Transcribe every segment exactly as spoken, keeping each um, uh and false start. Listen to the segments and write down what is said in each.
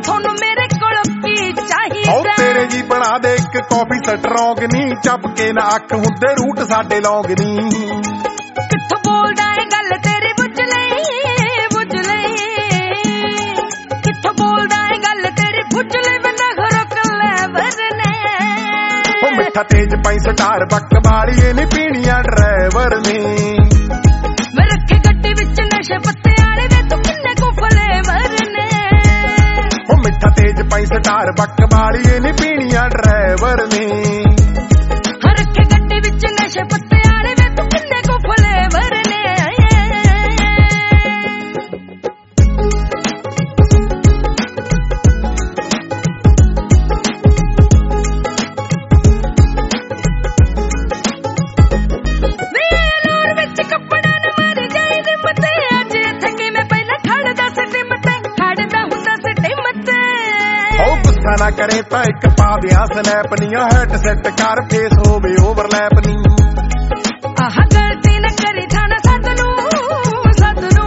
ਤੁਹਾਨੂੰ ਮੇਰੇ ਕੋਲ ਕੀ ਚਾਹੀਦਾ ਉਹ ਤੇਰੇ ਜੀ ਬਣਾ ਦੇ ਇੱਕ ਕਾਫੀ ਸਟਰੋਂਗ ਨੀ ਚੱਪ ਕੇ ਨਾ ਅੱਖ ਹੁੰਦੇ ਰੂਟ ਸਾਡੇ ਲੌਂਗ ਨੀ ਕਿੱਥੋਂ ਬੋਲਦਾ ਏ ਗੱਲ ਤੇਰੀ ਬੁੱਝ ਲਈ ਬੁੱਝ ਲਈ ਕਿੱਥੋਂ ਬੋਲਦਾ ਏ ਗੱਲ ਤੇਰੀ ਬੁੱਝ ਲਈ ਬੰਦਾ ਘਰੋਂ ਕੱਲੇ ਵਰਨੇ ਉਹ ਮਿੱਠਾ ਤੇਜ ਪਾਈ ਸਟਾਰ ਬੱਕ ਵਾਲੀਏ ਨੀ ਪੀਣੀਆਂ ਡਰਾਈਵਰ ਨੇ ਮੈਂ ਰੱਖੇ ਗੱਡੀ ਵਿੱਚ ਨਸ਼ੇ ਪੱਤੇ ਵਾਲੇ ਵੇ ਤੂੰ ਕਿੰਨੇ ਕੁ ਫਲੇਵਰ ਨੇ ਉਹ ਮਿੱਠਾ ਤੇਜ ਪਾਈ ਸਟਾਰ ਬੱਕ ਵਾਲੀਏ ਨੀ ਪੀਣੀਆਂ ਡਰਾਈਵਰ ਨੇ ਰੱਖੇ ਗੱਡੀ ਵਿੱਚ ਨਸ਼ੇ ਪੱਤੇ ਵਾਲੇ ਵੇ ਤੂੰ ਕਿੰਨੇ ਕੁ ਫਲੇਵਰ ਨੇ ਨਾ ਕਰੇ ਤਾਂ ਇੱਕ ਪਾ ਦਿਆਂ ਸਨੈਪ ਨੀ ਹੈਡ ਸੈੱਟ ਕਰ ਫੇਸ ਹੋਵੇ ਓਵਰਲੈਪ ਨੀ ਆਹ ਗਲਤੀ ਨਾ ਕਰੀ ਥਾਣਾ ਸੱਦ ਨੂੰ ਸੱਦ ਨੂੰ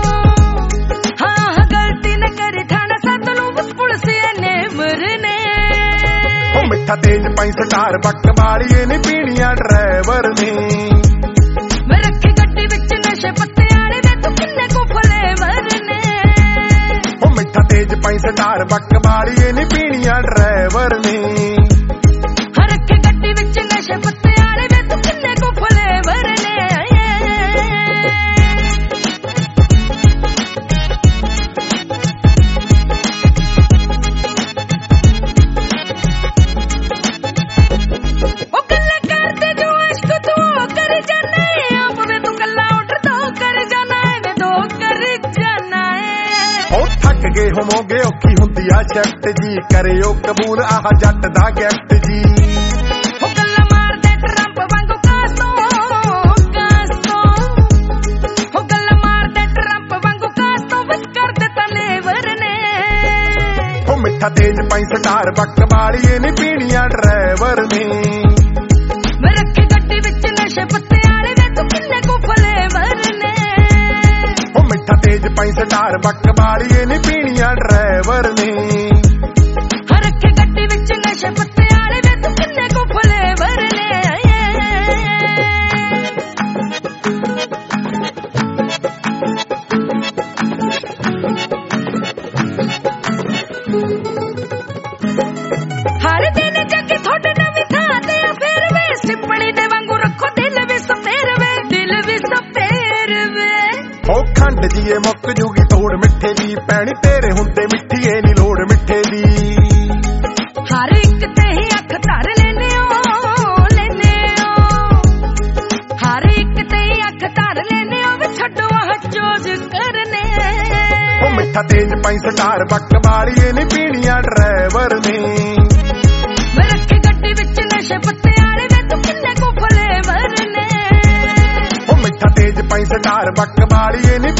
ਹਾਂ ਗਲਤੀ ਨਾ ਕਰੀ ਥਾਣਾ ਸੱਦ ਨੂੰ ਬਸ ਪੁਲਿਸੀਏ ਨੇ ਮਰਨੇ ਉਹ ਮਿੱਠਾ ਤੇਜ ਪਾਈ ਸਟਾਰ ਬੱਕ ਵਾਲੀਏ ਨੀ ਪੀਣੀਆਂ ਡਰਾਈਵਰ ਨੇ ਮੈਂ ਰੱਖੀ ਗੱਡੀ ਵਿੱਚ ਨਸ਼ੇ ਪੱਤੇ ਵਾਲੇ ਵੇ ਤੂੰ ਕਿੰਨੇ ਕੁ ਫਲੇਵਰ ਨੇ ਉਹ ਮਿੱਠਾ ਤੇਜ ਪਾਈ ਸਟਾਰ ਬੱਕ ਵਾਲੀਏ ਨੀ ਪੀਣੀਆਂ ਡਰਾਈਵਰ ਨੇ ਰੱਖੇ ਗੱਡੀ ਵਿੱਚ ਨਸ਼ੇ ਪੱਤੇ ਵਾਲੇ ਵੇ ਤੂੰ ਕਿੰਨੇ ਕੁ ਫਲੇਵਰ ਨੇ ਉਹ ਗੱਲਾਂ ਕਰਦੇ ਜੋ ਇਸ਼ਕ ਤੂੰ ਕਰ ਜਾਣਾ ਆਪ ਵੇ ਤੂੰ ਗੱਲਾਂ ਆਰਡਰ ਤੋਂ ਕਰ ਜਾਣਾ ਵੇ ਦੋ ਕਰ ਜਾਣਾ ਉਹ ਥੱਕ ਗਏ ਹੋਵੋਗੇ ਔਖੀ ਹੁੰਦੀ ਆ ਸ਼ਰਟ ਜੀ ਕਰਿਓ ਕਬੂਲ ਆਹ ਜੱਟ ਦਾ ਗਿਫਟ ਜੀ ਉਹ ਗੱਲਾਂ ਮਾਰਦੇ ਟਰੰਪ ਵਾਂਗੂ ਕਾਸਤੋਂ ਕਾਸਤੋਂ ਉਹ ਗੱਲਾਂ ਮਾਰਦੇ ਟਰੰਪ ਵਾਂਗੂ ਕਾਸਤੋਂ ਬਸ ਕਰ ਦਿੱਤਾ ਲੇਵਰ ਨੇ ਉਹ ਮਿੱਠਾ ਤੇਜ ਪਾਈ ਸਟਾਰ ਬੱਕ ਵਾਲੀਏ ਨੀ ਪੀਣੀਆਂ ਡਰਾਈਵਰ ਨੇ ਮੈਂ ਰੱਖੀ ਗੱਡੀ ਵਿੱਚ ਨਸ਼ੇ ਪੱਤੇ ਵਾਲੇ ਵੇ ਤੂੰ ਕਿੰਨੇ ਕੁ ਫਲੇਵਰ ਨੇ ਉਹ ਮਿੱਠਾ ਤੇਜ ਪਾਈ ਸਟਾਰ ਬੱਕ ਵਾਲੀਏ ਨੀ ਪੀਣੀਆਂ ਡਰਾਈਵਰ ਨੇ ਰੱਖੇ ਗੱਡੀ ਵਿੱਚ ਨਸ਼ੇ ਪੱਤੇ ਵਾਲੇ ਵੇ ਤੂੰ ਕਿੰਨੇ ਕੁ ਫਲੇਵਰ ਨੇ ਹਰ ਦਿਨ ਜੱਗੀ ਤੁਹਾਡੇ ਨਵੀਂ ਥਾਂ ਤੇ ਫੇਰ ਵੇ ਸਿੱਪਣੀ ਦੇ ਵਾਂਗੂ ਰੱਖੋ ਦਿਲ ਵੀ ਸਪੇਰ ਵੇ ਦਿਲ ਵੀ ਸਪੇਰ ਵੇ ਉਹ ਖੰਡ ਜੀਏ ਮੁੱਕ ਜੂਗੀ ਤੋੜ ਮਿੱਠੇ ਦੀ ਪੈਣੀ ਤੇਰੇ ਹੁੰਦੇ ਮਿੱਠੀਏ ਨੀ ਲੋੜ ਮਿੱਠੇ ਦੀ ਹਰ ਇੱਕ ਤੇ ਹੀ ਅੱਖ ਧਰ ਲੈਨੇ ਓ ਲੈਨੇ ਓ ਹਰ ਇੱਕ ਤੇ ਹੀ ਅੱਖ ਧਰ ਲੈਨੇ ਓ ਵੀ ਛੱਡੋ ਆਹ ਚੋਜ ਕਰਨੇ ਉਹ ਮਿੱਠਾ ਤੇਜ ਪਾਈ ਸਟਾਰ ਬੱਕ ਵਾਲੀਏ ਨੀ ਪੀਣੀਆਂ ਡਰਾਈਵਰ ਨੇ ਮੈਂ ਰੱਖੀ ਗੱਡੀ ਵਿੱਚ ਨਸ਼ੇ ਪੱਤੇ ਵਾਲੇ ਵੇ ਤੂੰ ਕਿੰਨੇ ਕੁ ਫਲੇਵਰ ਨੇ ਉਹ ਮਿੱਠਾ ਤੇਜ ਪਾਈ ਸਟਾਰ ਬੱਕ ਵਾਲੀਏ ਨੀ